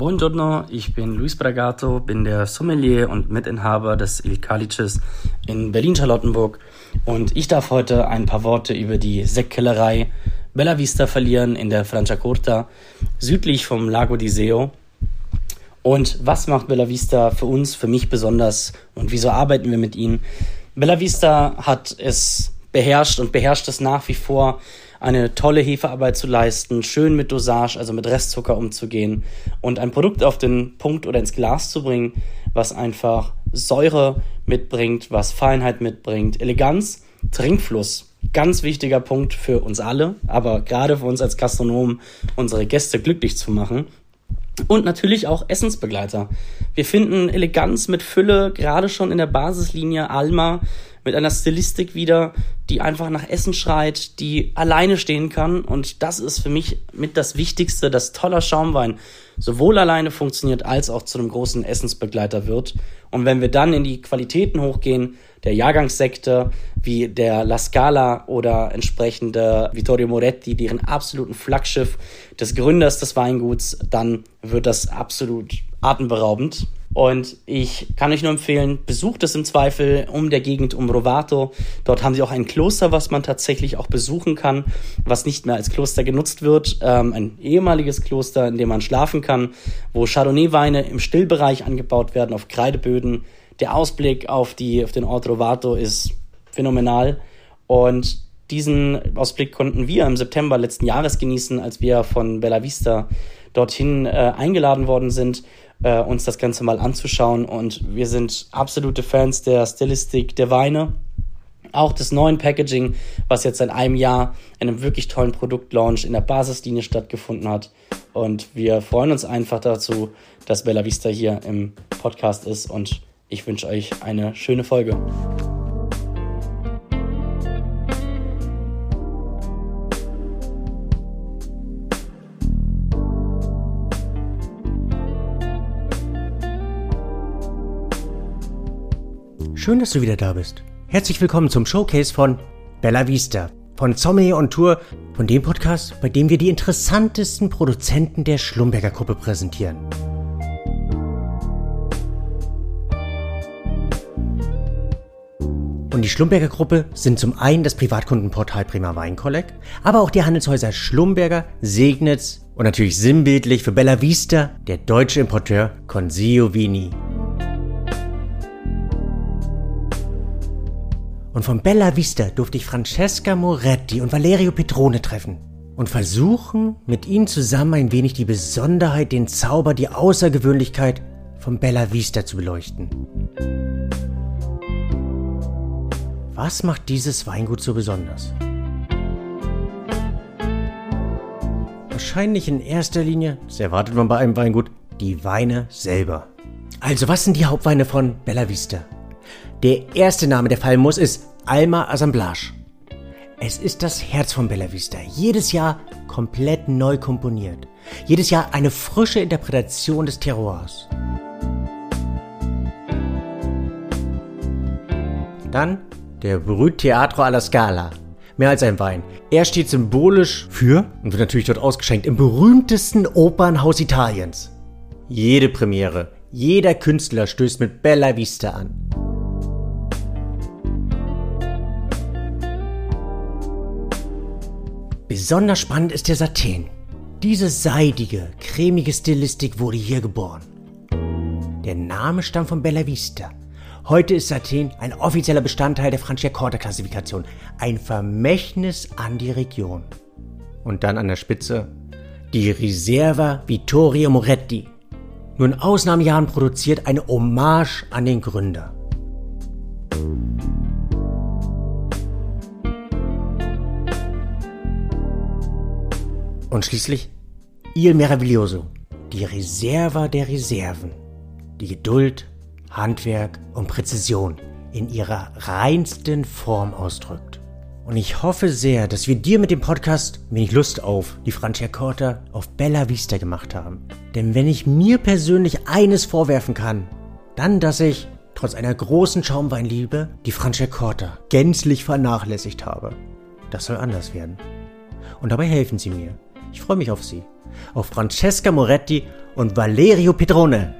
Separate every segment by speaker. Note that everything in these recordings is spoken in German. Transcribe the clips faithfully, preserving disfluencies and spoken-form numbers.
Speaker 1: Buongiorno, ich bin Luis Bragato, bin der Sommelier und Mitinhaber des Il Calices in Berlin-Charlottenburg und ich darf heute ein paar Worte über die Sektkellerei Bella Vista verlieren in der Franciacorta, südlich vom Lago di Seo. Und was macht Bella Vista für uns, für mich besonders und wieso arbeiten wir mit ihnen? Bella Vista hat es beherrscht und beherrscht es nach wie vor, eine tolle Hefearbeit zu leisten, schön mit Dosage, also mit Restzucker umzugehen und ein Produkt auf den Punkt oder ins Glas zu bringen, was einfach Säure mitbringt, was Feinheit mitbringt, Eleganz, Trinkfluss. Ganz wichtiger Punkt für uns alle, aber gerade für uns als Gastronomen, unsere Gäste glücklich zu machen. Und natürlich auch Essensbegleiter. Wir finden Eleganz mit Fülle, gerade schon in der Basislinie Alma, mit einer Stilistik wieder, die einfach nach Essen schreit, die alleine stehen kann. Und das ist für mich mit das Wichtigste, dass toller Schaumwein sowohl alleine funktioniert, als auch zu einem großen Essensbegleiter wird. Und wenn wir dann in die Qualitäten hochgehen, der Jahrgangssekte wie der La Scala oder entsprechende Vittorio Moretti, deren absoluten Flaggschiff des Gründers des Weinguts, dann wird das absolut atemberaubend. Und ich kann euch nur empfehlen, besucht es im Zweifel um der Gegend um Rovato. Dort haben sie auch ein Kloster, was man tatsächlich auch besuchen kann, was nicht mehr als Kloster genutzt wird. Ähm, ein ehemaliges Kloster, in dem man schlafen kann, wo Chardonnay-Weine im Stillbereich angebaut werden, auf Kreideböden. Der Ausblick auf, die, auf den Ort Rovato ist phänomenal. Und diesen Ausblick konnten wir im September letzten Jahres genießen, als wir von Bella Vista dorthin äh, eingeladen worden sind, äh, uns das Ganze mal anzuschauen. Und wir sind absolute Fans der Stilistik der Weine, auch des neuen Packaging, was jetzt seit einem Jahr in einem wirklich tollen Produktlaunch in der Basislinie stattgefunden hat. Und wir freuen uns einfach dazu, dass Bella Vista hier im Podcast ist, und ich wünsche euch eine schöne Folge.
Speaker 2: Schön, dass du wieder da bist. Herzlich willkommen zum Showcase von Bella Vista, von Sommelier on Tour, von dem Podcast, bei dem wir die interessantesten Produzenten der Schlumberger Gruppe präsentieren. Und die Schlumberger Gruppe sind zum einen das Privatkundenportal Prima Weinkolleg, aber auch die Handelshäuser Schlumberger, Segnitz und natürlich sinnbildlich für Bella Vista der deutsche Importeur Consiglio Vini. Und von Bella Vista durfte ich Francesca Moretti und Valerio Petrone treffen und versuchen, mit ihnen zusammen ein wenig die Besonderheit, den Zauber, die Außergewöhnlichkeit von Bella Vista zu beleuchten. Was macht dieses Weingut so besonders? Wahrscheinlich in erster Linie, das erwartet man bei einem Weingut, die Weine selber. Also, was sind die Hauptweine von Bella Vista? Der erste Name, der fallen muss, ist Alma Assemblage. Es ist das Herz von Bella Vista. Jedes Jahr komplett neu komponiert. Jedes Jahr eine frische Interpretation des Terroirs. Dann der Brut Teatro alla Scala. Mehr als ein Wein. Er steht symbolisch für und wird natürlich dort ausgeschenkt im berühmtesten Opernhaus Italiens. Jede Premiere, jeder Künstler stößt mit Bella Vista an. Besonders spannend ist der Satin. Diese seidige, cremige Stilistik wurde hier geboren. Der Name stammt von Bella Vista. Heute ist Satin ein offizieller Bestandteil der Franciacorta-Klassifikation, ein Vermächtnis an die Region. Und dann an der Spitze die Riserva Vittorio Moretti. Nur in Ausnahmejahren produziert, eine Hommage an den Gründer. Und schließlich Il Meraviglioso, die Reserva der Reserven, die Geduld, Handwerk und Präzision in ihrer reinsten Form ausdrückt. Und ich hoffe sehr, dass wir dir mit dem Podcast ein wenig Lust auf die Franciacorta, auf Bella Vista gemacht haben. Denn wenn ich mir persönlich eines vorwerfen kann, dann, dass ich, trotz einer großen Schaumweinliebe, die Franciacorta gänzlich vernachlässigt habe. Das soll anders werden. Und dabei helfen sie mir. Ich freue mich auf Sie, auf Francesca Moretti und Valerio Pedrone.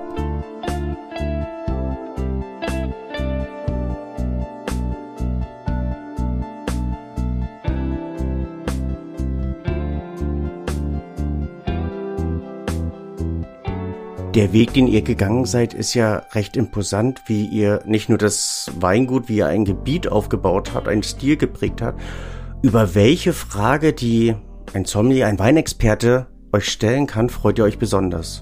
Speaker 2: Der Weg, den ihr gegangen seid, ist ja recht imposant, wie ihr nicht nur das Weingut, wie ihr ein Gebiet aufgebaut habt, einen Stil geprägt habt. Über welche Frage, die ein Sommelier, ein Weinexperte euch stellen kann, freut ihr euch besonders?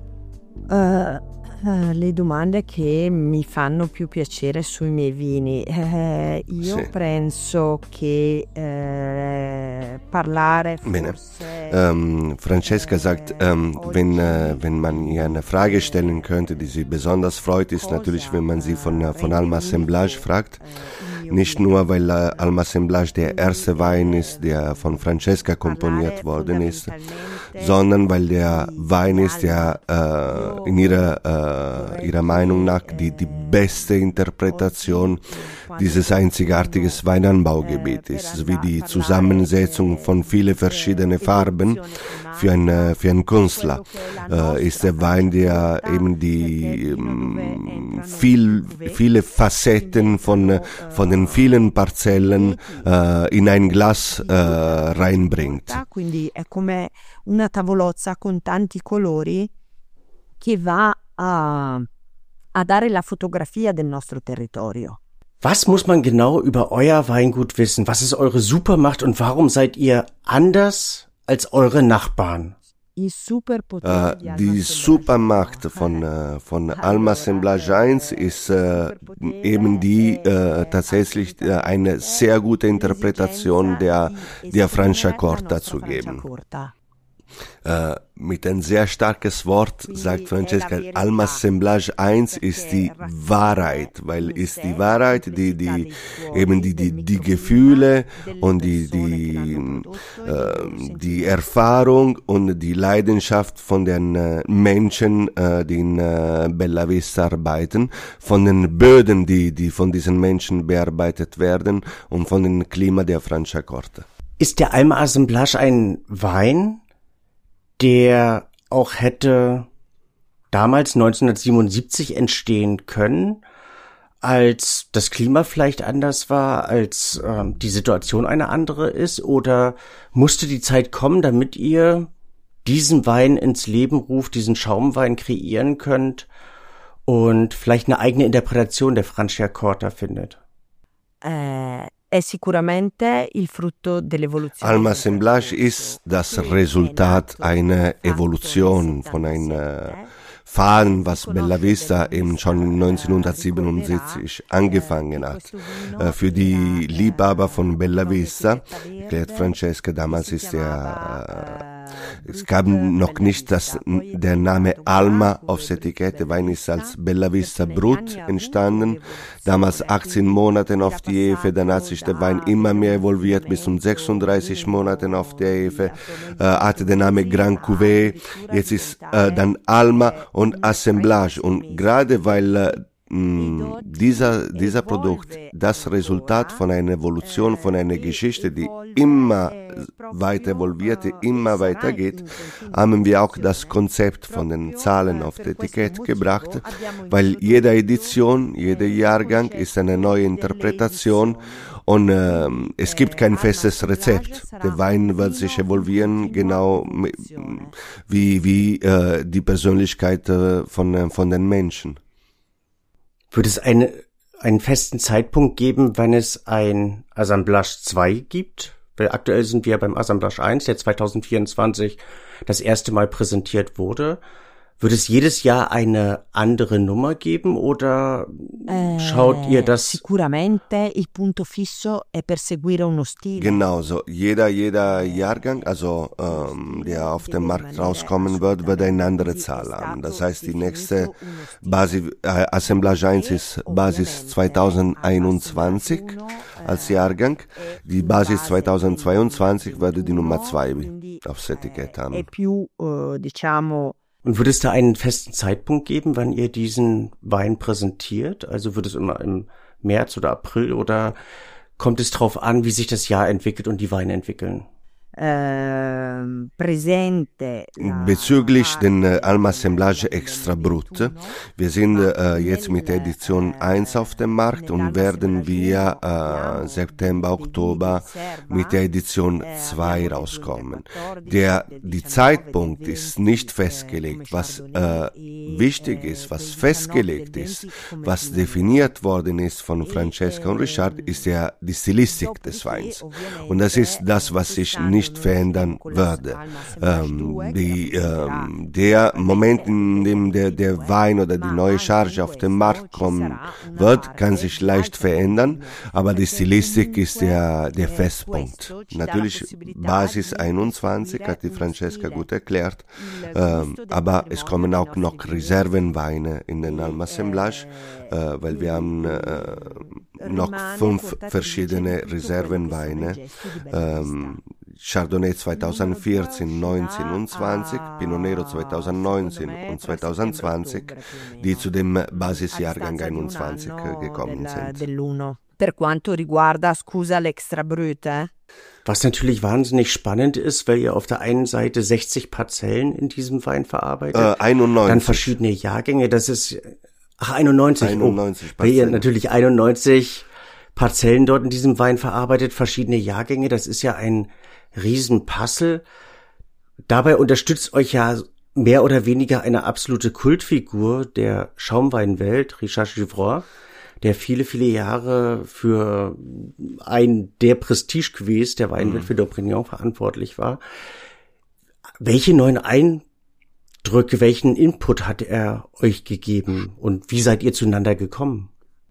Speaker 3: Uh, uh, le domande che mi fanno più piacere sui miei vini. Uh, io
Speaker 4: sì.
Speaker 3: penso che uh, parlare
Speaker 4: Bene.
Speaker 3: forse...
Speaker 4: Ähm, Francesca sagt, ähm, wenn, äh, wenn man ihr eine Frage stellen könnte, die sie besonders freut, ist natürlich, wenn man sie von, äh, von Alma Assemblage fragt. Nicht nur, weil äh, Alma Assemblage der erste Wein ist, der von Francesca komponiert worden ist, sondern weil der Wein ist, der äh, in ihrer, äh, ihrer Meinung nach die, die beste Interpretation dieses einzigartigen Weinanbaugebiets ist, wie die Zusammensetzung von vielen verschiedenen Farben für einen, für einen Künstler. Äh, ist der Wein, der eben die ähm, viel, viele Facetten von, von den vielen Parzellen äh, in ein Glas äh, reinbringt.
Speaker 3: Quindi è come una tavolozza con tanti colori che va a, a dare la fotografia del nostro territorio.
Speaker 2: Was muss man genau über euer Weingut wissen? Was ist eure Supermacht und warum seid ihr anders als eure Nachbarn?
Speaker 3: Il
Speaker 4: Äh, die Supermacht von, äh, von Alma Assemblage eins ist äh, eben die äh, tatsächlich äh, eine sehr gute Interpretation der, der Franciacorta zu geben. Äh, mit ein sehr starkes Wort sagt Francesca, Alma Assemblage eins ist die Wahrheit, weil ist die Wahrheit, die, die, eben die, die, die Gefühle und die, die, äh, die Erfahrung und die Leidenschaft von den äh, Menschen, äh, die in äh, Bella Vista arbeiten, von den Böden, die, die von diesen Menschen bearbeitet werden und von dem Klima der Franciacorta.
Speaker 2: Ist der Alma Assemblage ein Wein, der auch hätte damals neunzehnhundertsiebenundsiebzig entstehen können, als das Klima vielleicht anders war, als äh, die Situation eine andere ist? Oder musste die Zeit kommen, damit ihr diesen Wein ins Leben ruft, diesen Schaumwein kreieren könnt und vielleicht eine eigene Interpretation der Franciacorta findet?
Speaker 3: Äh È sicuramente il frutto dell'evoluzione.
Speaker 4: Alma Assemblage ist das Resultat einer Evolution von einer Faden, was Bella Vista eben schon neunzehnhundertsiebenundsiebzig angefangen hat. Für die Liebhaber von Bella Vista, erklärt Francesca, damals ist der, äh, es gab noch nicht das, der Name Alma aufs Etikett, der Wein ist als Bella Vista Brut entstanden, damals achtzehn Monate auf die Hefe, dann hat sich der Wein immer mehr evolviert, bis zu sechsunddreißig Monaten auf der Hefe, äh, hatte den Namen Grand Cuvée, jetzt ist äh, dann Alma und Assemblage, und gerade weil äh, mh, dieser, dieser Produkt das Resultat von einer Evolution, von einer Geschichte, die immer weiter evolviert, immer weitergeht, haben wir auch das Konzept von den Zahlen auf das Etikett gebracht, weil jede Edition, jeder Jahrgang ist eine neue Interpretation. Und äh, es gibt kein festes Rezept. Der Wein wird sich evolvieren, genau wie, wie äh, die Persönlichkeit äh, von, von den Menschen.
Speaker 2: Wird es eine, einen festen Zeitpunkt geben, wann es ein Assemblage zwei gibt? Weil aktuell sind wir beim Assemblage eins, der zweitausendvierundzwanzig das erste Mal präsentiert wurde. Wird es jedes Jahr eine andere Nummer geben oder
Speaker 3: Eh,
Speaker 2: schaut ihr das?
Speaker 3: Sicuramente il punto fisso è perseguire uno stile.
Speaker 4: Genau, so jeder, jeder Jahrgang, also ähm, der auf dem Markt rauskommen wird, wird eine andere Zahl haben. Das heißt, die nächste Basis, äh, Assemblage eins ist Basis zweitausendeinundzwanzig als Jahrgang. Die Basis zweitausendzweiundzwanzig würde die Nummer zwei aufs Etikett haben.
Speaker 3: È più, eh, diciamo,
Speaker 2: Und wird es da einen festen Zeitpunkt geben, wann ihr diesen Wein präsentiert? Also wird es immer im März oder April oder kommt es drauf an, wie sich das Jahr entwickelt und die Weine entwickeln?
Speaker 3: ehm,
Speaker 4: Bezüglich den äh, Almassemblage Extra Brut, wir sind äh, jetzt mit der Edition eins auf dem Markt und werden wir äh, September, Oktober mit der Edition zwei rauskommen. Der, die Zeitpunkt ist nicht festgelegt. Was äh, wichtig ist, was festgelegt ist, was definiert worden ist von Francesca und Richard, ist ja die Stilistik des Weins. Und das ist das, was sich nicht verändern würde. Ähm, die, ähm, der Moment, in dem der, der Wein oder die neue Charge auf den Markt kommen wird, kann sich leicht verändern, aber die Stilistik ist der, der Festpunkt. Natürlich Basis einundzwanzig, hat die Francesca gut erklärt, ähm, aber es kommen auch noch Reservenweine in den Almassemblage, äh, weil wir haben äh, noch fünf verschiedene Reservenweine, ähm, Chardonnay zweitausendvierzehn, neunzehn und zwanzig, Pinot Nero zweitausendneunzehn und zweitausendzwanzig, die zu dem Basisjahrgang einundzwanzig gekommen sind.
Speaker 3: Per quanto riguarda, scusa, l'Extra Brut, eh?
Speaker 2: Was natürlich wahnsinnig spannend ist, weil ihr auf der einen Seite sechzig Parzellen in diesem Wein verarbeitet,
Speaker 4: äh, einundneunzig.
Speaker 2: Dann verschiedene Jahrgänge, das ist, ach, einundneunzig,
Speaker 4: einundneunzig
Speaker 2: oh, weil ihr natürlich einundneunzig Parzellen dort in diesem Wein verarbeitet, verschiedene Jahrgänge, das ist ja ein Riesenpuzzle. Dabei unterstützt euch ja mehr oder weniger eine absolute Kultfigur der Schaumweinwelt, Richard Givroy, der viele, viele Jahre für ein der Prestigequiz der Weinwelt für Daubrignon verantwortlich war. Welche neuen Eindrücke, welchen Input hat er euch gegeben und wie seid ihr zueinander gekommen?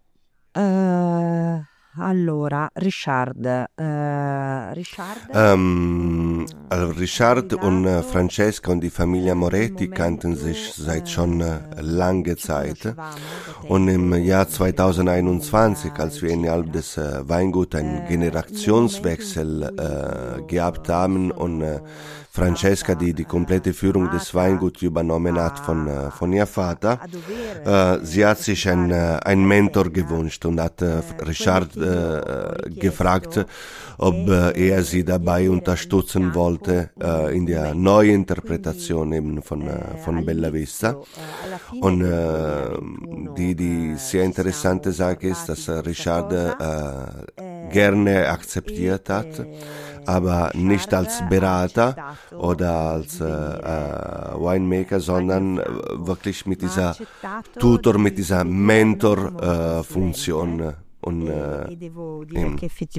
Speaker 3: Äh... Allora, Richard, äh, Richard?
Speaker 4: Ähm, also Richard und äh, Francesca und die Familie Moretti kannten sich seit schon äh, lange Zeit. Und im Jahr zweitausendeinundzwanzig, als wir innerhalb des äh, Weinguts einen Generationswechsel äh, gehabt haben und äh, Francesca, die die komplette Führung des Weinguts übernommen hat von, äh, von ihr Vater, äh, sie hat sich einen äh, ein Mentor gewünscht und hat äh, Richard äh, gefragt, ob äh, er sie dabei unterstützen wollte äh, in der Neuinterpretation eben von, äh, von Bella Vista. Und äh, die, die sehr interessante Sache ist, dass äh, Richard äh, gerne akzeptiert hat, aber nicht als Berater oder als äh, äh, Winemaker, sondern äh, wirklich mit dieser Tutor, mit dieser Mentor-Funktion. Äh, und äh, ähm,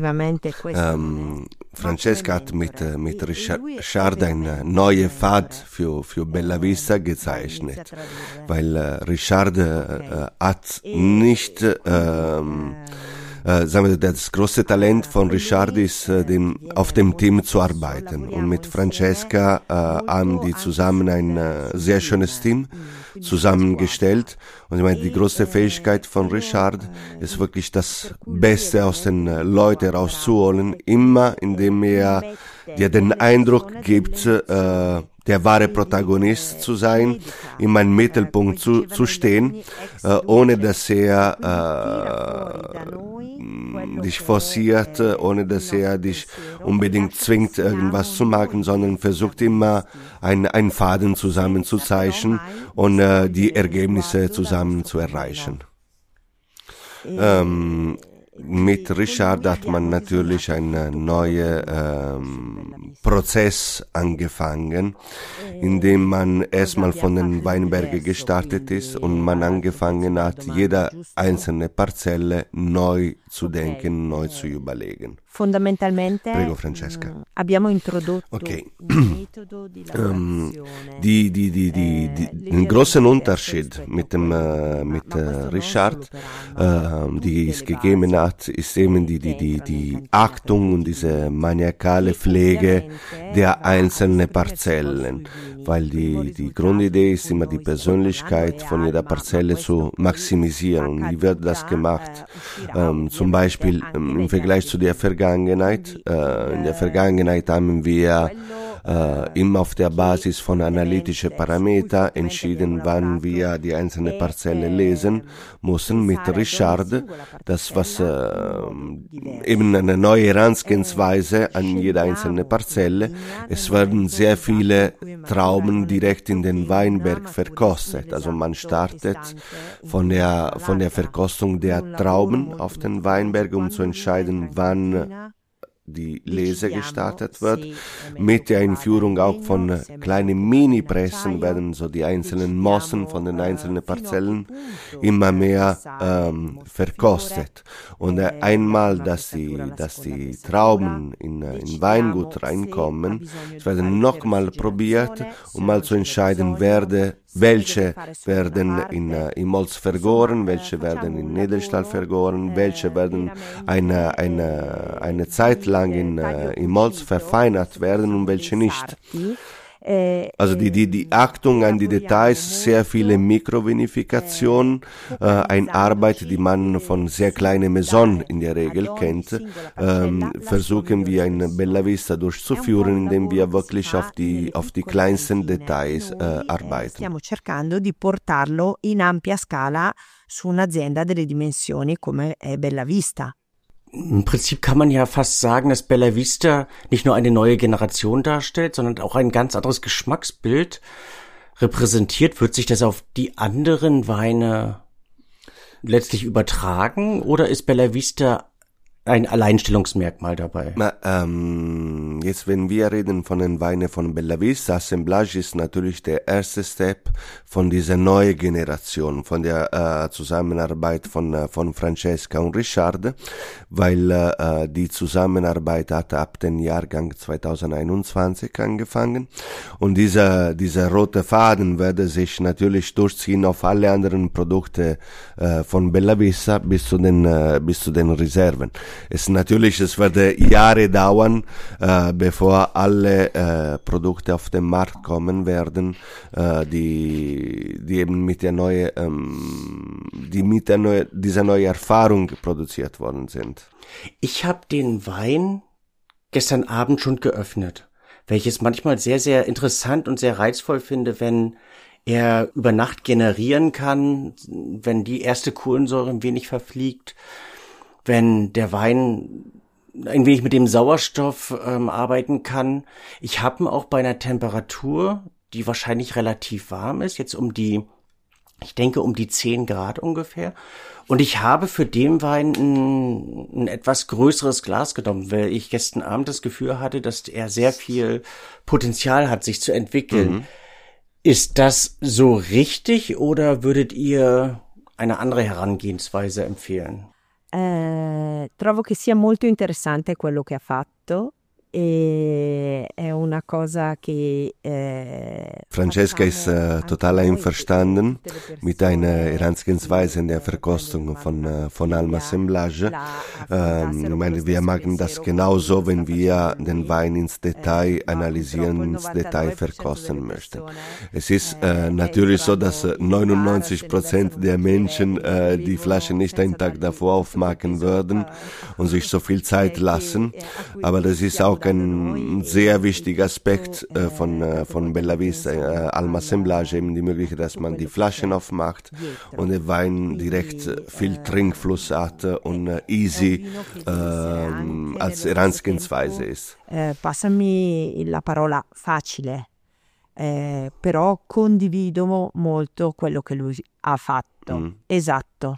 Speaker 4: ähm, Francesca hat mit, äh, mit Richard eine neue Pfad für, für Bella Vista gezeichnet, weil äh, Richard äh, hat nicht ähm, Äh, sagen wir, das große Talent von Richard ist, äh, dem, auf dem Team zu arbeiten. Und mit Francesca äh, haben die zusammen ein äh, sehr schönes Team zusammengestellt. Und ich meine, die große Fähigkeit von Richard ist wirklich das Beste aus den äh, Leuten rauszuholen, immer indem er dir den Eindruck gibt, äh, der wahre Protagonist zu sein, immer im Mittelpunkt zu, zu stehen, äh, ohne dass er äh, dich forciert, ohne dass er dich unbedingt zwingt, irgendwas zu machen, sondern versucht immer, ein, einen Faden zusammen zu zeichnen und äh, die Ergebnisse zusammen zu erreichen. Ähm, Mit Richard hat man natürlich einen neuen ähm, Prozess angefangen, in dem man erstmal von den Weinbergen gestartet ist und man angefangen hat, jede einzelne Parzelle neu zu denken, neu zu überlegen.
Speaker 3: Fondamentalmente
Speaker 4: Prego, Francesca.
Speaker 3: abbiamo introdotto
Speaker 4: Okay.
Speaker 3: un metodo di
Speaker 4: Ähm,
Speaker 3: lavorazione.
Speaker 4: die, die, die, die, die, den großen Unterschied mit dem äh, mit äh, Richard, äh, die es gegeben hat, ist eben die die die die Achtung und diese maniakale Pflege der einzelnen Parzellen, weil die die Grundidee ist immer die Persönlichkeit von jeder Parzelle zu maximisieren. Und wie wird das gemacht? Ähm, zum Beispiel ähm, im Vergleich zu der Vergangenheit. Äh, in der Vergangenheit haben wir äh, immer auf der Basis von analytischen Parametern entschieden, wann wir die einzelne Parzelle lesen müssen mit Richard, das was äh, eben eine neue Herangehensweise an jede einzelne Parzelle. Es werden sehr viele Trauben direkt in den Weinberg verkostet, also man startet von der von der Verkostung der Trauben auf den Weinberg, um zu entscheiden, wann die Lese gestartet wird. Mit der Einführung auch von kleinen Mini-Pressen werden so die einzelnen Mossen von den einzelnen Parzellen immer mehr ähm, verkostet. Und äh, einmal, dass die, dass die Trauben in, in Weingut reinkommen, es werden nochmal probiert, um mal zu entscheiden, werde, welche werden in, äh, im Holz vergoren, welche werden in Edelstahl vergoren, welche werden eine, eine, eine Zeit lang in, äh, im Holz verfeinert werden und welche nicht. Also die, die, die Achtung an die Details, sehr viele Mikrovinifikationen, äh, eine Arbeit, die man von sehr kleinen Maison in der Regel kennt, ähm, versuchen wir in Bella Vista durchzuführen, indem wir wirklich auf die, auf die kleinsten Details äh, arbeiten.
Speaker 3: Stiamo cercando di portarlo in ampia scala su un'azienda delle dimensioni come è Bella Vista.
Speaker 2: Im Prinzip kann man ja fast sagen, dass Bella Vista nicht nur eine neue Generation darstellt, sondern auch ein ganz anderes Geschmacksbild repräsentiert. Wird sich das auf die anderen Weine letztlich übertragen oder ist Bella Vista ein Alleinstellungsmerkmal dabei?
Speaker 4: Na, ähm, jetzt, wenn wir reden von den Weinen von Bella Vista, Assemblage ist natürlich der erste Step von dieser neuen Generation, von der äh, Zusammenarbeit von äh, von Francesca und Richard, weil äh, die Zusammenarbeit hat ab dem Jahrgang zweitausendeinundzwanzig angefangen und dieser dieser rote Faden werde sich natürlich durchziehen auf alle anderen Produkte äh, von Bella Vista bis zu den äh, bis zu den Reserven. Es natürlich, es werde Jahre dauern, äh, bevor alle äh, Produkte auf den Markt kommen werden, äh, die die eben mit der neuen, ähm, die mit der neue, dieser neuen Erfahrung produziert worden sind.
Speaker 2: Ich habe den Wein gestern Abend schon geöffnet, welches manchmal sehr, sehr interessant und sehr reizvoll finde, wenn er über Nacht generieren kann, wenn die erste Kohlensäure ein wenig verfliegt, wenn der Wein ein wenig mit dem Sauerstoff ähm, arbeiten kann. Ich habe ihn auch bei einer Temperatur, die wahrscheinlich relativ warm ist, jetzt um die, ich denke um die zehn Grad ungefähr. Und ich habe für den Wein ein, ein etwas größeres Glas genommen, weil ich gestern Abend das Gefühl hatte, dass er sehr viel Potenzial hat, sich zu entwickeln. Mhm. Ist das so richtig oder würdet ihr eine andere Herangehensweise empfehlen?
Speaker 3: Eh, trovo che sia molto interessante quello che ha fatto e è una cosa che eh,
Speaker 4: Francesca ist äh, total einverstanden mit einer Herangehensweise in der Verkostung von, äh, von Alma Assemblage. Ähm, ich meine, wir machen das genauso, wenn wir den Wein ins Detail analysieren, ins Detail verkosten möchten. Es ist äh, natürlich so, dass neunundneunzig Prozent der Menschen äh, die Flasche nicht einen Tag davor aufmachen würden und sich so viel Zeit lassen, aber das ist auch ein sehr wichtiger Aspekt äh, von, äh, von Bella Vista, äh, Alma Assemblage, eben die Möglichkeit, dass man die Flaschen aufmacht und der Wein direkt äh, viel Trinkfluss hat und äh, easy äh, als Herangehensweise ist.
Speaker 3: Eh, passami la parola facile, eh, però condivido molto quello che lui ha fatto. Mm. Esatto.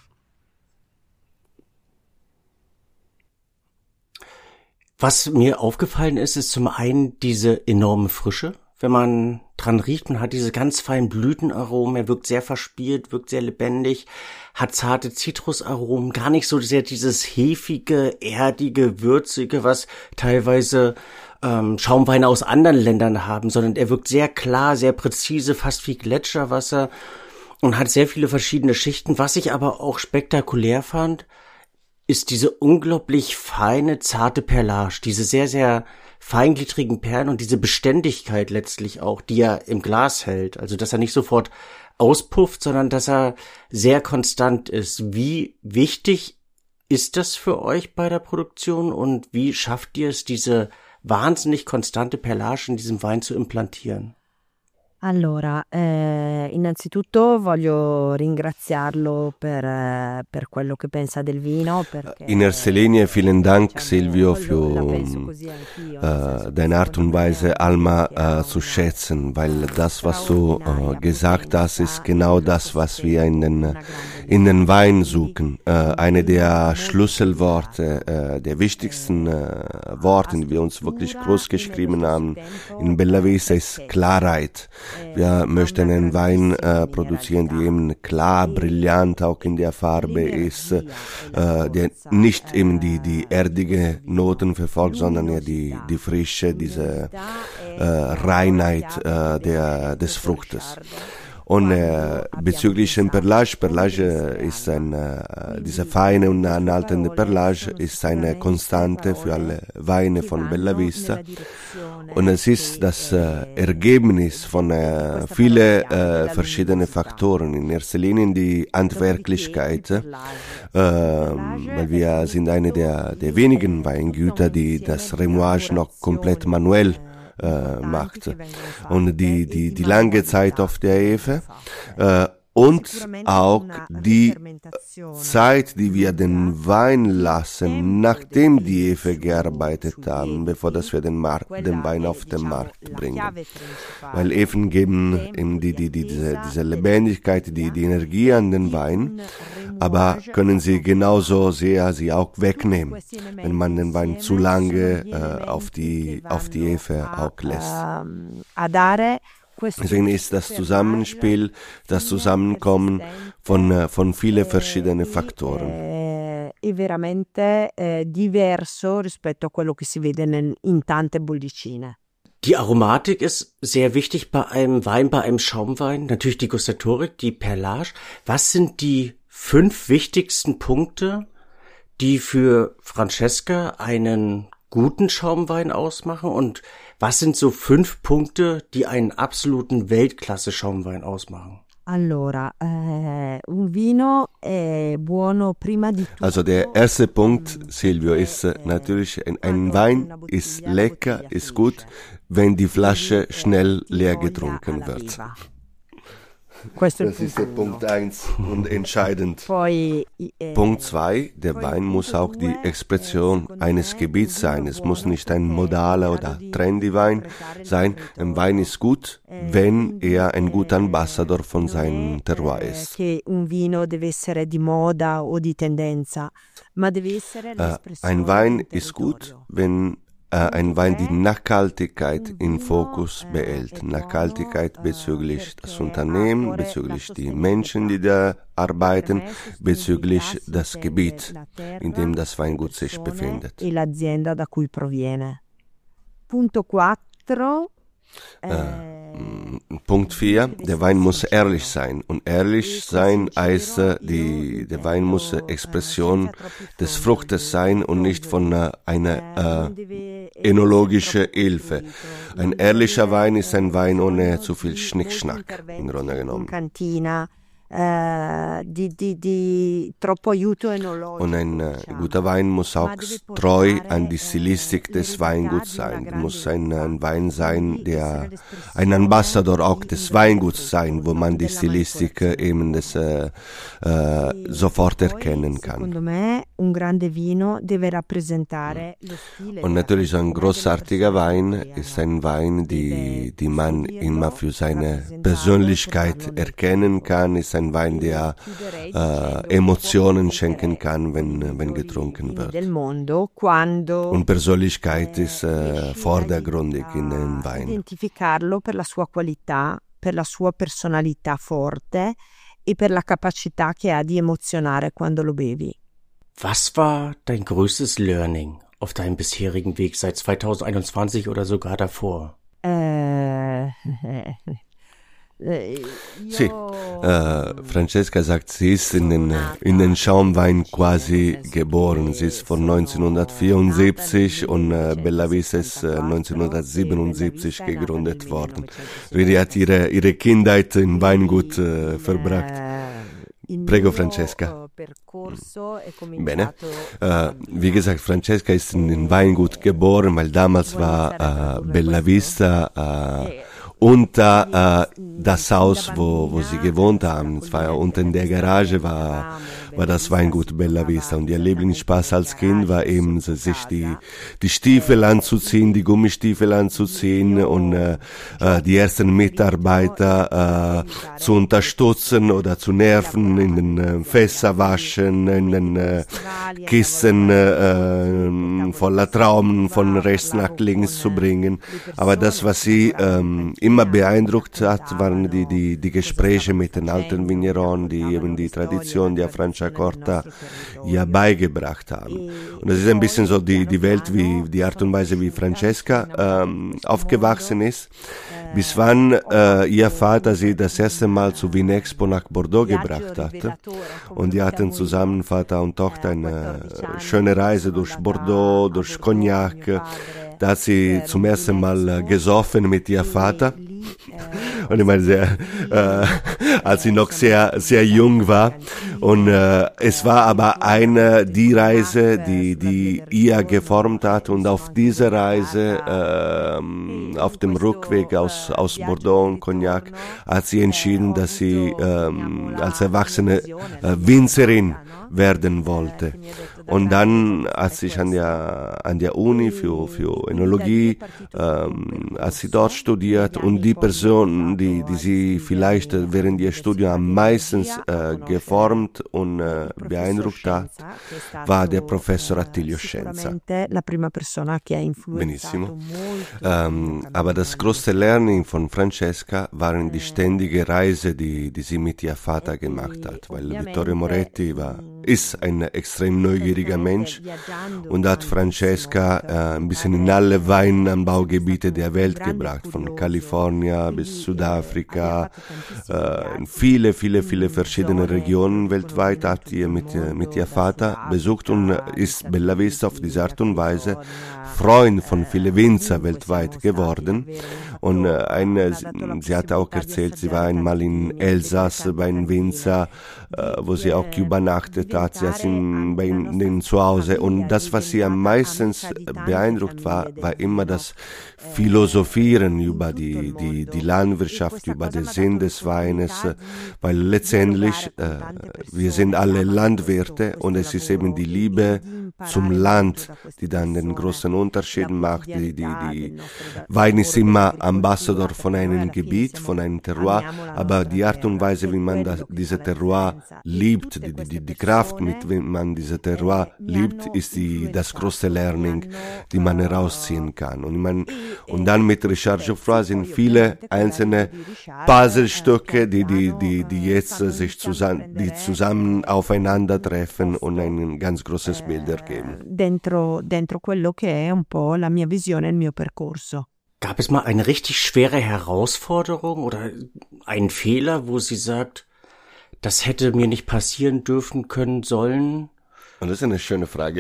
Speaker 2: Was mir aufgefallen ist, ist zum einen diese enorme Frische. Wenn man dran riecht, man hat diese ganz feinen Blütenaromen, er wirkt sehr verspielt, wirkt sehr lebendig, hat zarte Zitrusaromen, gar nicht so sehr dieses hefige, erdige, würzige, was teilweise ähm, Schaumweine aus anderen Ländern haben, sondern er wirkt sehr klar, sehr präzise, fast wie Gletscherwasser und hat sehr viele verschiedene Schichten. Was ich aber auch spektakulär fand, ist diese unglaublich feine, zarte Perlage, diese sehr, sehr feingliedrigen Perlen und diese Beständigkeit letztlich auch, die er im Glas hält. Also, dass er nicht sofort auspufft, sondern dass er sehr konstant ist. Wie wichtig ist das für euch bei der Produktion und wie schafft ihr es, diese wahnsinnig konstante Perlage in diesem Wein zu implantieren?
Speaker 3: Allora, eh, innanzitutto voglio ringraziarlo per, eh, per quello che pensa del vino. Perché,
Speaker 4: In erster Linie vielen Dank, Silvio, für äh, deine Art und Weise, Alma äh, zu schätzen, weil das, was du äh, gesagt hast, ist genau das, was wir in den, in den Wein suchen. Äh, eine der Schlüsselworte, äh, der wichtigsten äh, Worte, die wir uns wirklich groß geschrieben haben in Bella Vista, ist Klarheit. Wir möchten einen Wein äh, produzieren, der eben klar, brillant auch in der Farbe ist, äh, der nicht eben die, die erdige Noten verfolgt, sondern ja die, die Frische, diese äh, Reinheit äh, der, des Fruchtes. Und äh, bezüglich dem Perlage, Perlage ist ein, äh, diese feine und anhaltende Perlage ist eine Konstante für alle Weine von Bella Vista. Und es ist das äh, Ergebnis von äh, vielen äh, verschiedenen Faktoren. In erster Linie die Handwerklichkeit, äh, weil wir sind eine der, der wenigen Weingüter, die das Remouage noch komplett manuell Äh, macht. Und die, die, die lange Zeit auf der Hefe äh, und auch die Zeit, die wir den Wein lassen, nachdem die Hefe gearbeitet haben, bevor dass wir den, Markt, den Wein auf den Markt bringen. Weil Hefen geben eben die, die, die, diese, diese Lebendigkeit, die, die Energie an den Wein, aber können sie genauso sehr sie auch wegnehmen, wenn man den Wein zu lange äh, auf die, auf die Hefe auch lässt. Deswegen ist das Zusammenspiel, das Zusammenkommen von, von vielen verschiedenen Faktoren.
Speaker 3: È veramente eh, diverso rispetto a quello che si vede in tante bollicine.
Speaker 2: Die Aromatik ist sehr wichtig bei einem Wein, bei einem Schaumwein. Natürlich die Gustatorik, die Perlage. Was sind die fünf wichtigsten Punkte, die für Francesca einen guten Schaumwein ausmachen? Und was sind so fünf Punkte, die einen absoluten Weltklasse-Schaumwein ausmachen?
Speaker 3: Allora, eh, un vino è buono prima di tutto.
Speaker 4: Also der erste Punkt, Silvio, ist äh, natürlich, ein, ein Wein ist lecker, ist gut, wenn die Flasche schnell leer getrunken wird. Das ist der Punkt eins und entscheidend. Punkt zwei, der Wein muss auch die Expression eines Gebiets sein. Es muss nicht ein modaler oder trendy Wein sein. Ein Wein ist gut, wenn er ein guter Ambassador von seinem Terroir ist. Äh, ein Wein ist gut, wenn ein Wein die Nachhaltigkeit im Fokus behält. Nachhaltigkeit bezüglich das Unternehmen, bezüglich die Menschen, die da arbeiten, bezüglich das Gebiet, in dem das Weingut sich befindet.
Speaker 3: Punto quattro.
Speaker 4: Äh, Punkt vier, der Wein muss ehrlich sein. Und ehrlich sein heißt, die, der Wein muss Expression des Fruchtes sein und nicht von äh, einer äh, enologischen Hilfe. Ein ehrlicher Wein ist ein Wein ohne zu viel Schnickschnack, im Grunde genommen.
Speaker 3: Uh, di, di, di troppo aiuto enologico.
Speaker 4: Und ein äh, guter Wein muss auch treu an die Stilistik des Weinguts sein. Muss ein, ein Wein sein, der ein Ambassador auch des Weinguts sein, wo man die Stilistik äh, eben des, äh, äh, sofort erkennen kann. Und natürlich so ein großartiger Wein ist ein Wein, die, die man immer für seine Persönlichkeit erkennen kann, ist ein Wein, der äh, Emotionen schenken kann, wenn, wenn getrunken wird. Und Persönlichkeit ist äh, vordergründig in dem Wein.
Speaker 3: Identificarlo per la sua qualità, per la sua personalità forte e per la capacità che ha di emozionare quando lo bevi.
Speaker 2: Was war dein größtes Learning auf deinem bisherigen Weg seit zwanzig einundzwanzig oder sogar davor?
Speaker 3: Äh,
Speaker 4: Sì, äh, Francesca sagt, sie ist in den, in den Schaumwein quasi geboren. Sie ist von neunzehnhundertvierundsiebzig und äh, Bella Vista ist äh, neunzehnhundertsiebenundsiebzig gegründet worden. Sie hat ihre, ihre Kindheit im Weingut äh, verbracht. Prego Francesca. Bene, uh, wie gesagt, Francesca ist in den Weingut geboren, weil damals war uh, Bella Vista uh, unter uh, das Haus, wo, wo sie gewohnt haben. Es war ja unter in der Garage war, war das Weingut Bella Vista. Und ihr Lieblingsspaß als Kind war eben, sich die, die Stiefel anzuziehen, die Gummistiefel anzuziehen und äh, die ersten Mitarbeiter äh, zu unterstützen oder zu nerven, in den äh, Fässer waschen, in den äh, Kissen äh, voller Trauben von rechts nach links zu bringen. Aber das, was sie ähm, immer beeindruckt hat, waren die, die, die Gespräche mit den alten Vigneron, die eben die Tradition der Franciacorta ja beigebracht haben. Und das ist ein bisschen so die, die Welt, wie die Art und Weise, wie Francesca ähm, aufgewachsen ist. Bis wann äh, ihr Vater sie das erste Mal zu Vinexpo nach Bordeaux gebracht hatte. Und die hatten zusammen, Vater und Tochter, eine schöne Reise durch Bordeaux, durch Cognac. Da hat sie zum ersten Mal äh, gesoffen mit ihr Vater. Und ich meine, sehr, äh, als sie noch sehr, sehr jung war. Und äh, es war aber eine, die Reise, die, die ihr geformt hat. Und auf dieser Reise, äh, auf dem Rückweg aus, aus Bordeaux und Cognac, hat sie entschieden, dass sie äh, als erwachsene äh, Winzerin werden wollte. Und dann, als ich an der, an der Uni für, für Enologie, ähm, als sie dort studiert und die Person, die, die sie vielleicht während ihr Studium am meisten äh, geformt und äh, beeindruckt hat, war der Professor Attilio Scienza. Benissimo. Ähm, aber das größte Lernen von Francesca waren die ständige Reise, die, die sie mit ihr Vater gemacht hat, weil Vittorio Moretti war, ist ein extrem neugieriger Mensch und hat Francesca äh, ein bisschen in alle Weinanbaugebiete der Welt gebracht, von Kalifornien bis Südafrika, äh, in viele, viele, viele verschiedene Regionen weltweit hat ihr mit, mit ihr Vater besucht und ist Bella Vista auf diese Art und Weise Freund von vielen Winzer weltweit geworden. Und äh, eine, sie, sie hat auch erzählt, sie war einmal in Elsass bei einem Winzer, äh, wo sie auch übernachtet hat. Sie hat ihn bei ihnen zu Hause. Und das, was sie am meisten beeindruckt war, war immer das Philosophieren über die, die, die Landwirtschaft, über den Sinn des Weines, weil letztendlich äh, wir sind alle Landwirte und es ist eben die Liebe zum Land, die dann den großen Unterschied macht. Die, die, die Wein ist immer Ambassador von einem Gebiet, von einem Terroir, aber die Art und Weise, wie man das, diese Terroir liebt, die, die, die Kraft, mit wie man diese Terroir liebt, ist die, das große Learning, die man herausziehen kann. Und, man, und dann mit Richard Geoffroy sind viele einzelne Puzzlestücke, die, die, die, die jetzt sich zusammen, die zusammen aufeinandertreffen und ein ganz großes Bild ergeben.
Speaker 3: Dentro, dentro quello che è un po' la mia visione, il mio percorso.
Speaker 2: Gab es mal eine richtig schwere Herausforderung oder einen Fehler, wo sie sagt, das hätte mir nicht passieren dürfen können sollen?
Speaker 4: Und das ist eine schöne Frage.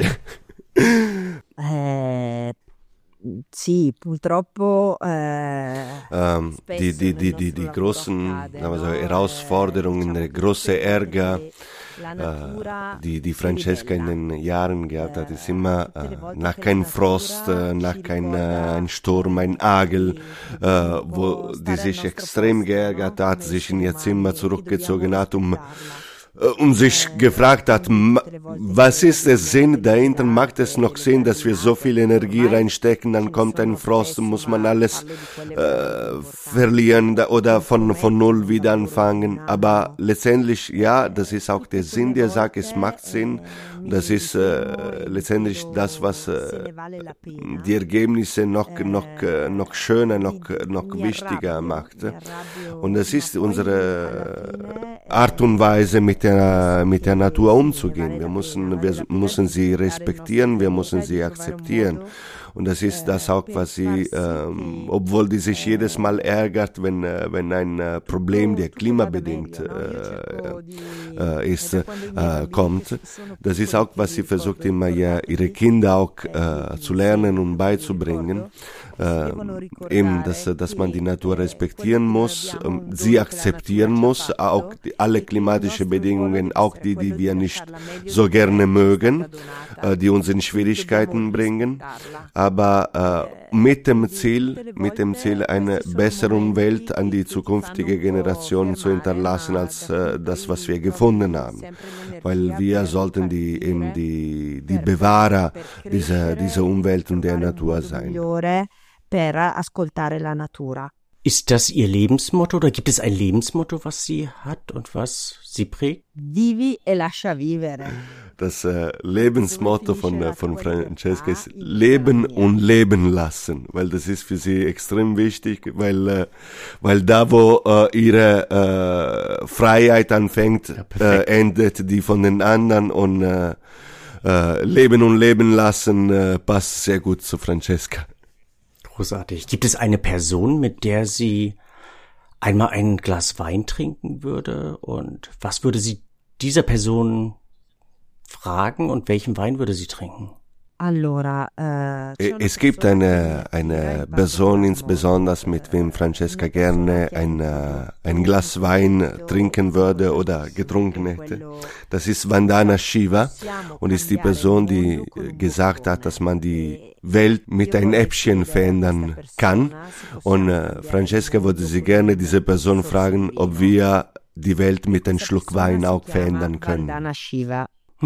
Speaker 3: Eh, sì, purtroppo eh,
Speaker 4: ähm, die, die, die, die, die großen also Herausforderungen, der große Ärger, äh, die, die Francesca in den Jahren gehabt hat, ist immer äh, nach keinem Frost, äh, nach keinem äh, Sturm, ein Hagel, äh, wo die sich extrem geärgert hat, sich in ihr Zimmer zurückgezogen hat, um und sich gefragt hat, was ist der Sinn dahinter, macht es noch Sinn, dass wir so viel Energie reinstecken, dann kommt ein Frost, muss man alles äh, verlieren oder von, von Null wieder anfangen, aber letztendlich, ja, das ist auch der Sinn der Sache, es macht Sinn, und das ist äh, letztendlich das, was äh, die Ergebnisse noch, noch, noch schöner, noch, noch wichtiger macht, und das ist unsere Art und Weise, mit der, mit der Natur umzugehen. Wir müssen, wir müssen sie respektieren, wir müssen sie akzeptieren. Und das ist das auch, was sie, ähm, obwohl die sich jedes Mal ärgert, wenn, äh, wenn ein äh, Problem, der klimabedingt äh, äh, ist, äh, kommt. Das ist auch, was sie versucht immer ja, ihre Kinder auch äh, zu lernen und beizubringen, äh, eben, dass, dass man die Natur respektieren muss, äh, sie akzeptieren muss, auch die, alle klimatischen Bedingungen, auch die, die wir nicht so gerne mögen, äh, die uns in Schwierigkeiten bringen, aber äh, mit dem Ziel, mit dem Ziel, eine bessere Umwelt an die zukünftige Generation zu hinterlassen, als äh, das, was wir gefunden haben. Weil wir sollten die, eben die, die Bewahrer dieser, dieser Umwelt und der Natur sein.
Speaker 3: Per ascoltare la natura.
Speaker 2: Ist das Ihr Lebensmotto oder gibt es ein Lebensmotto, was sie hat und was sie prägt?
Speaker 3: Vivi e lascia vivere.
Speaker 4: Das äh, Lebensmotto von, äh, von Francesca ist Leben und Leben lassen, weil das ist für sie extrem wichtig, weil, äh, weil da, wo äh, ihre äh, Freiheit anfängt, ja, äh, endet die von den anderen und äh, äh, Leben und Leben lassen äh, passt sehr gut zu Francesca.
Speaker 2: Großartig. Gibt es eine Person, mit der sie einmal ein Glas Wein trinken würde? Und was würde sie dieser Person fragen und welchen Wein würde sie trinken?
Speaker 3: Allora, äh,
Speaker 4: es gibt eine, eine Person insbesondere, mit wem Francesca gerne ein, ein Glas Wein trinken würde oder getrunken hätte. Das ist Vandana Shiva und ist die Person, die gesagt hat, dass man die Welt mit ein Äppchen verändern kann. Und äh, Francesca würde sie gerne diese Person fragen, ob wir die Welt mit einem Schluck Wein auch verändern können.
Speaker 3: Vandana Shiva.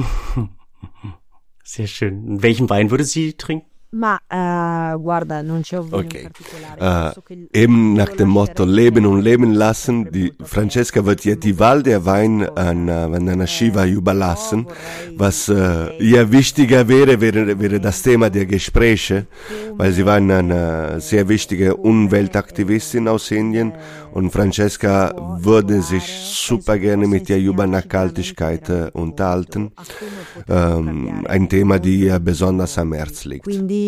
Speaker 2: Sehr schön. Welchen Wein würde sie trinken?
Speaker 3: Ma uh, guarda, non c'è un
Speaker 4: okay. äh, eben nach dem Motto Leben und Leben lassen, die Francesca wird ja die Wahl der Wein an uh, Vandana Shiva überlassen. Was uh, ihr wichtiger wäre, wäre, wäre das Thema der Gespräche, weil sie war eine sehr wichtige Umweltaktivistin aus Indien und Francesca würde sich super gerne mit ihr über Nachhaltigkeit uh, unterhalten. Ähm, ein Thema, die ihr besonders am Herzen liegt.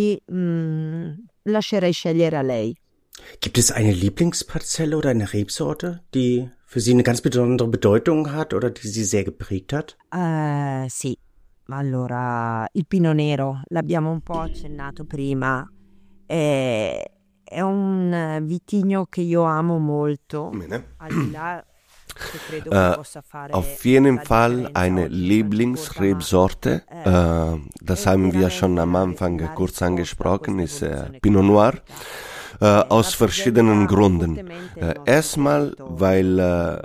Speaker 3: Mm, lascerei scegliere a lei.
Speaker 2: Gibt es eine Lieblingsparzelle oder eine Rebsorte, die für Sie eine ganz besondere Bedeutung hat oder die Sie sehr geprägt hat?
Speaker 3: Uh, sì, allora il Pinot Nero, l'abbiamo un po' accennato prima, è, è un vitigno che io amo molto. Al di là
Speaker 4: Äh, auf jeden Fall eine Lieblingsrebsorte, äh, das haben wir schon am Anfang kurz angesprochen, ist äh, Pinot Noir, äh, aus verschiedenen Gründen. Äh, erstmal, weil äh,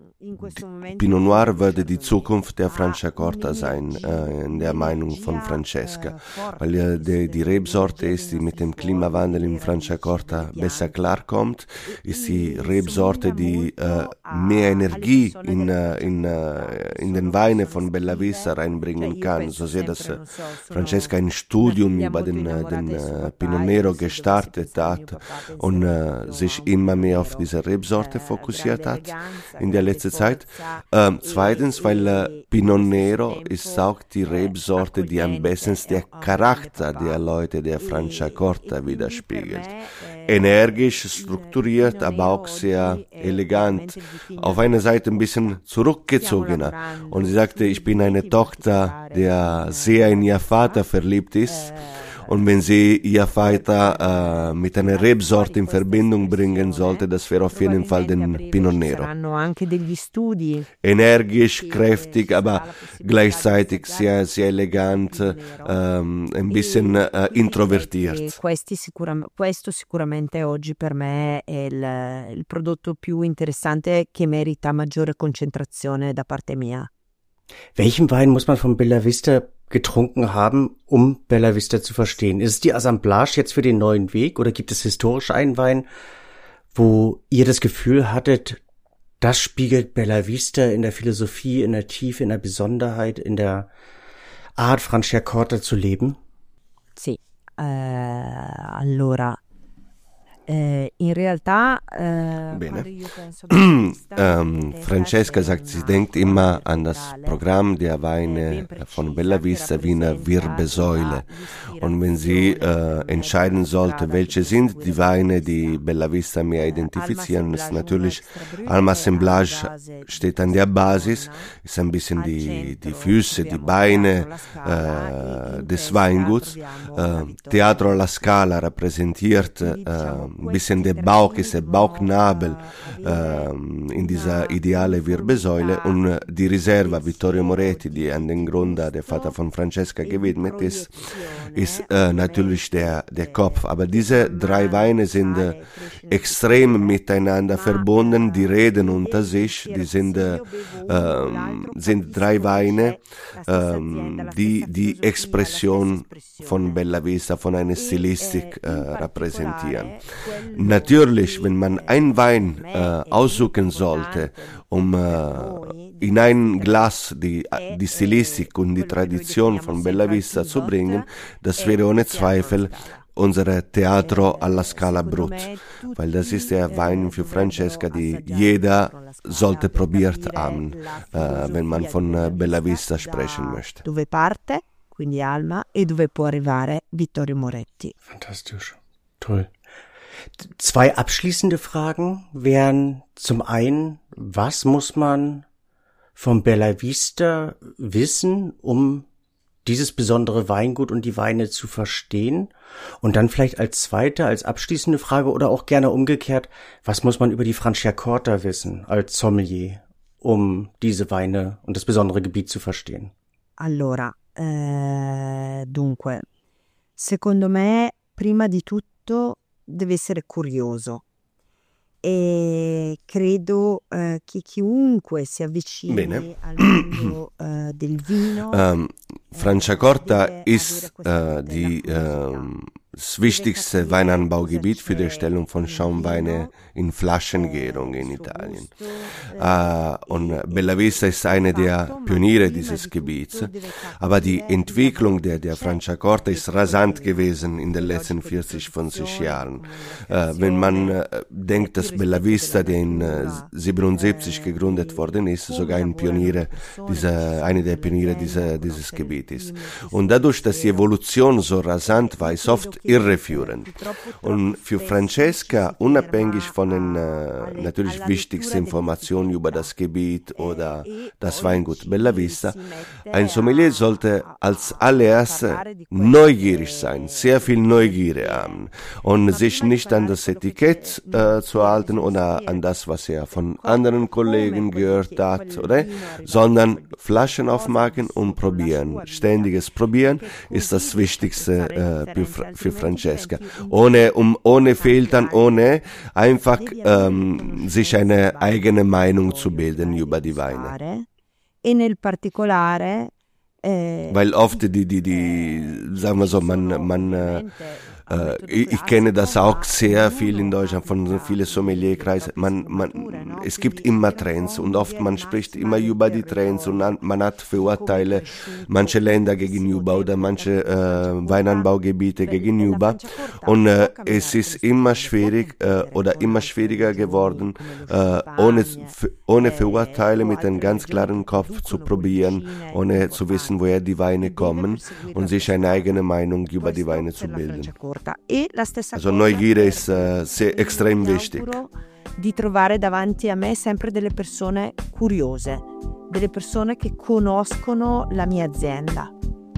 Speaker 4: Pinot Noir würde die Zukunft der Franciacorta sein, äh, in der Meinung von Francesca, weil ja die, die Rebsorte ist, die mit dem Klimawandel in Franciacorta besser klarkommt, ist die Rebsorte, die äh, mehr Energie in, äh, in, äh, in den Weine von Bella Vista reinbringen kann, so sehr, dass äh, Francesca ein Studium über den, äh, den äh, Pinot Nero gestartet hat und äh, sich immer mehr auf diese Rebsorte fokussiert hat in der letzten Zeit. Ähm, zweitens, weil äh, Pinot Nero ist auch die Rebsorte, die am besten der Charakter der Leute der Franciacorta widerspiegelt. Energisch, strukturiert, aber auch sehr elegant. Auf einer Seite ein bisschen zurückgezogener. Und sie sagte, ich bin eine Tochter, der sehr in ihr Vater verliebt ist. Und wenn sie ihr Vater äh, mit einer Rebsorte in Verbindung bringen sollte, das wäre auf jeden Fall den Pinot Nero. Energisch, kräftig, aber gleichzeitig sehr, sehr elegant, ähm, ein bisschen äh, introvertiert.
Speaker 3: Questo sicuramente oggi per me è il, il prodotto più interessante che merita maggiore concentrazione da parte mia.
Speaker 2: Welchen Wein muss man von Bella Vista getrunken haben, um Bella Vista zu verstehen? Ist es die Assemblage jetzt für den neuen Weg oder gibt es historisch einen Wein, wo ihr das Gefühl hattet, das spiegelt Bella Vista in der Philosophie, in der Tiefe, in der Besonderheit, in der Art Franciacorta zu leben?
Speaker 3: Sì, eh, allora Eh, in realtà, eh,
Speaker 4: Bene. ähm, Francesca sagt, sie denkt immer an das Programm der Weine von Bella Vista wie eine Wirbelsäule. Und wenn sie äh, entscheiden sollte, welche sind die Weine, die Bella Vista mehr identifizieren, ist natürlich Alma Assemblage steht an der Basis, ist ein bisschen die, die Füße, die Beine äh, des Weinguts. Äh, Teatro alla Scala repräsentiert äh, ein bisschen der Bauch, ist der Bauchnabel äh, in dieser idealen Wirbelsäule, und die Riserva Vittorio Moretti, die an den Gründer, der Vater von Francesca, gewidmet ist, ist äh, natürlich der, der Kopf. Aber diese drei Weine sind äh, extrem miteinander verbunden, die reden unter sich, die sind, äh, sind drei Weine, äh, die die Expression von Bella Vista, von einer Stilistik äh, repräsentieren. Natürlich, wenn man einen Wein äh, aussuchen sollte, um äh, in ein Glas die, die Stilistik und die Tradition von Bella Vista zu bringen, das wäre ohne Zweifel unsere Teatro alla Scala Brut, weil das ist der Wein für Francesca, die jeder sollte probiert haben, äh, wenn man von äh, Bella Vista sprechen möchte.
Speaker 3: Dove parte, quindi Alma, e dove può arrivare Vittorio Moretti.
Speaker 1: Fantastisch. Toll.
Speaker 2: Zwei abschließende Fragen wären zum einen, was muss man von Bella Vista wissen, um dieses besondere Weingut und die Weine zu verstehen? Und dann vielleicht als zweite, als abschließende Frage oder auch gerne umgekehrt, was muss man über die Franciacorta wissen als Sommelier, um diese Weine und das besondere Gebiet zu verstehen?
Speaker 3: Allora, eh, dunque, secondo me, prima di tutto deve essere curioso. E credo eh, che chiunque si avvicini
Speaker 4: Bene.
Speaker 3: al mondo eh, del vino
Speaker 4: ähm, Franciacorta ist äh, die äh, das wichtigste Weinanbaugebiet für die Erstellung von Schaumweine in Flaschengärung in Italien. Äh, und Bella Vista ist eine der Pioniere dieses Gebiets. Aber die Entwicklung der, der Franciacorta ist rasant gewesen in den letzten vierzig, fünfzig Jahren. Äh, wenn man äh, denkt, dass Bella Vista, der in äh, siebenundsiebzig gegründet worden ist, sogar ein Pionier, dieser, eine der Pioniere dieser, dieses Gebiet ist. Und dadurch, dass die Evolution so rasant war, ist oft irreführend. Und für Francesca, unabhängig von den äh, natürlich wichtigsten Informationen über das Gebiet oder das Weingut Bella Vista, ein Sommelier sollte als allererstes neugierig sein, sehr viel Neugierde haben und sich nicht an das Etikett äh, zu halten oder an das, was er von anderen Kollegen gehört hat, oder? Sondern Flaschen aufmachen und probieren. Ständiges Probieren ist das Wichtigste äh, für, für Francesca. Ohne, um, ohne Filtern, ohne einfach ähm, sich eine eigene Meinung zu bilden über die Weine.
Speaker 3: E nel particolare, eh,
Speaker 4: weil oft die, die, die, sagen wir so, man, man, äh, äh, ich, ich kenne das auch sehr viel in Deutschland von vielen Sommelierkreisen. Man, man, es gibt immer Trends und oft man spricht immer über die Trends und man hat Vorurteile manche Länder gegenüber oder manche äh, Weinanbaugebiete gegenüber. Und äh, es ist immer schwierig äh, oder immer schwieriger geworden, äh, ohne, ohne Vorurteile mit einem ganz klaren Kopf zu probieren, ohne zu wissen, woher die Weine kommen und sich eine eigene Meinung über die Weine zu bilden. Also Neugierde ist äh, sehr extrem wichtig.
Speaker 3: Di trovare davanti a me sempre delle persone curiose, delle persone che conoscono la mia azienda.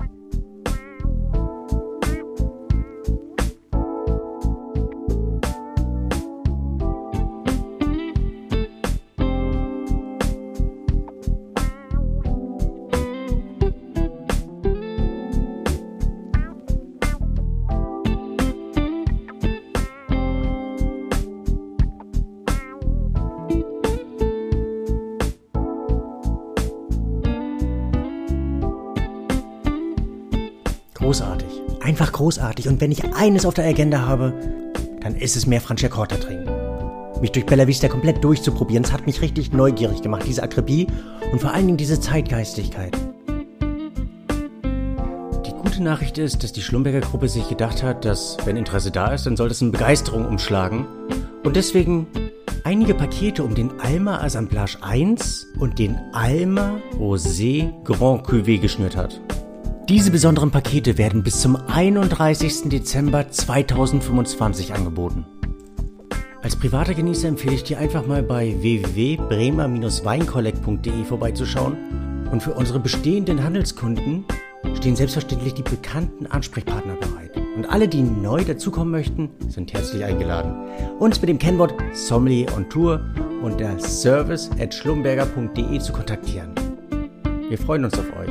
Speaker 2: Großartig. Einfach großartig. Und wenn ich eines auf der Agenda habe, dann ist es mehr Franciacorta trinken. Mich durch Bella Vista komplett durchzuprobieren, das hat mich richtig neugierig gemacht. Diese Akribie und vor allen Dingen diese Zeitgeistigkeit. Die gute gute Nachricht ist, dass die Schlumberger Gruppe sich gedacht hat, dass, wenn Interesse da ist, dann soll das in Begeisterung umschlagen und deswegen einige Pakete um den Alma Assemblage eins und den Alma Rosé Grand Cuvée geschnürt hat. Diese besonderen Pakete werden bis zum einunddreißigsten Dezember zweitausendfünfundzwanzig angeboten. Als privater Genießer empfehle ich dir einfach mal bei w w w punkt bremer Bindestrich weinkollekt punkt de vorbeizuschauen und für unsere bestehenden Handelskunden stehen selbstverständlich die bekannten Ansprechpartner bereit. Und alle, die neu dazukommen möchten, sind herzlich eingeladen, uns mit dem Kennwort Sommelier on Tour unter service at schlumberger punkt de zu kontaktieren. Wir freuen uns auf euch.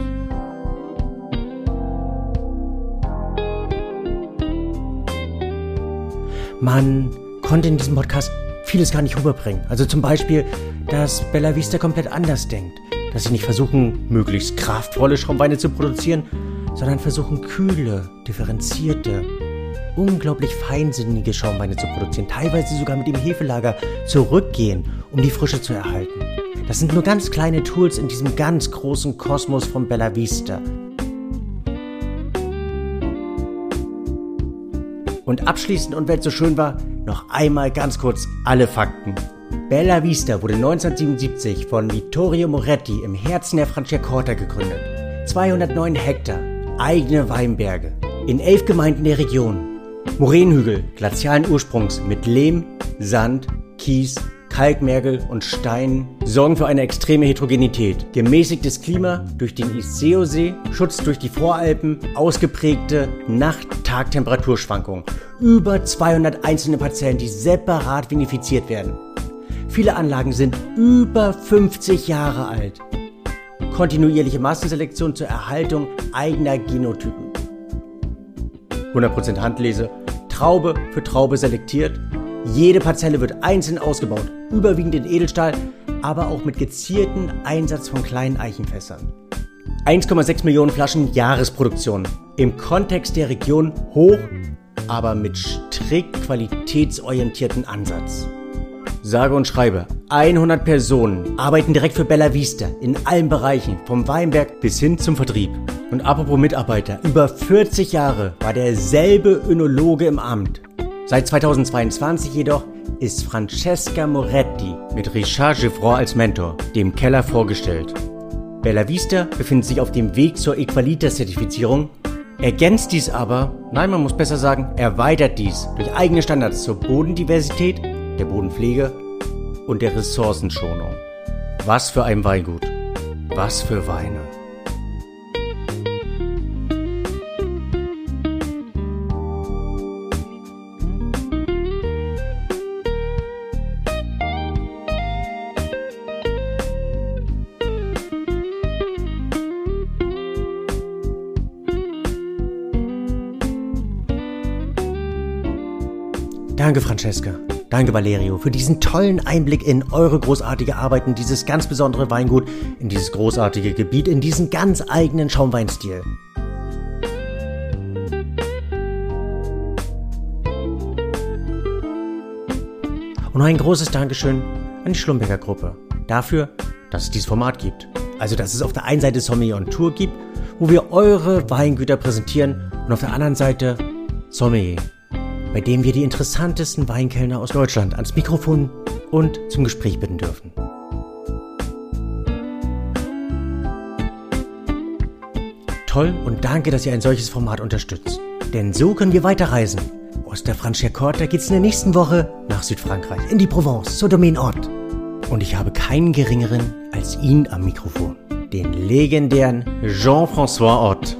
Speaker 2: Man konnte in diesem Podcast vieles gar nicht rüberbringen. Also zum Beispiel, dass Bella Vista komplett anders denkt. Dass sie nicht versuchen, möglichst kraftvolle Schaumweine zu produzieren, sondern versuchen, kühle, differenzierte, unglaublich feinsinnige Schaumweine zu produzieren. Teilweise sogar mit dem Hefelager zurückgehen, um die Frische zu erhalten. Das sind nur ganz kleine Tools in diesem ganz großen Kosmos von Bella Vista. Und abschließend, und weil es so schön war, noch einmal ganz kurz alle Fakten. Bella Vista wurde neunzehnhundertsiebenundsiebzig von Vittorio Moretti im Herzen der Franciacorta gegründet. zweihundertneun Hektar, eigene Weinberge, in elf Gemeinden der Region. Moränenhügel, glazialen Ursprungs mit Lehm, Sand, Kies, Kalkmergel und Steinen sorgen für eine extreme Heterogenität. Gemäßigtes Klima durch den Iseo-See, Schutz durch die Voralpen, ausgeprägte Nacht-Tag-Temperaturschwankungen. Über zweihundert einzelne Parzellen, die separat vinifiziert werden. Viele Anlagen sind über fünfzig Jahre alt. Kontinuierliche Massenselektion zur Erhaltung eigener Genotypen. hundert Prozent Handlese, Traube für Traube selektiert. Jede Parzelle wird einzeln ausgebaut, überwiegend in Edelstahl, aber auch mit gezieltem Einsatz von kleinen Eichenfässern. eins Komma sechs Millionen Flaschen Jahresproduktion. Im Kontext der Region hoch, aber mit strikt qualitätsorientierten Ansatz. Sage und schreibe, hundert Personen arbeiten direkt für Bella Vista in allen Bereichen, vom Weinberg bis hin zum Vertrieb. Und apropos Mitarbeiter, über vierzig Jahre war derselbe Önologe im Amt. Seit zweitausendzweiundzwanzig jedoch ist Francesca Moretti mit Richard Gevrand als Mentor dem Keller vorgestellt. Bella Vista befindet sich auf dem Weg zur Equalitas-Zertifizierung, ergänzt dies aber, nein, man muss besser sagen, erweitert dies durch eigene Standards zur Bodendiversität, der Bodenpflege und der Ressourcenschonung. Was für ein Weingut, was für Weine. Danke, Francesca. Danke, Valerio, für diesen tollen Einblick in eure großartige Arbeit, in dieses ganz besondere Weingut, in dieses großartige Gebiet, in diesen ganz eigenen Schaumweinstil. Und noch ein großes Dankeschön an die Schlumberger Gruppe dafür, dass es dieses Format gibt. Also, dass es auf der einen Seite Sommelier on Tour gibt, wo wir eure Weingüter präsentieren, und auf der anderen Seite Sommelier, bei dem wir die interessantesten Weinkellner aus Deutschland ans Mikrofon und zum Gespräch bitten dürfen. Toll und danke, dass ihr ein solches Format unterstützt. Denn so können wir weiterreisen. Aus der Franciacorta geht's in der nächsten Woche nach Südfrankreich, in die Provence, zur Domaine Ott. Und ich habe keinen geringeren als ihn am Mikrofon, den legendären Jean-François Ott.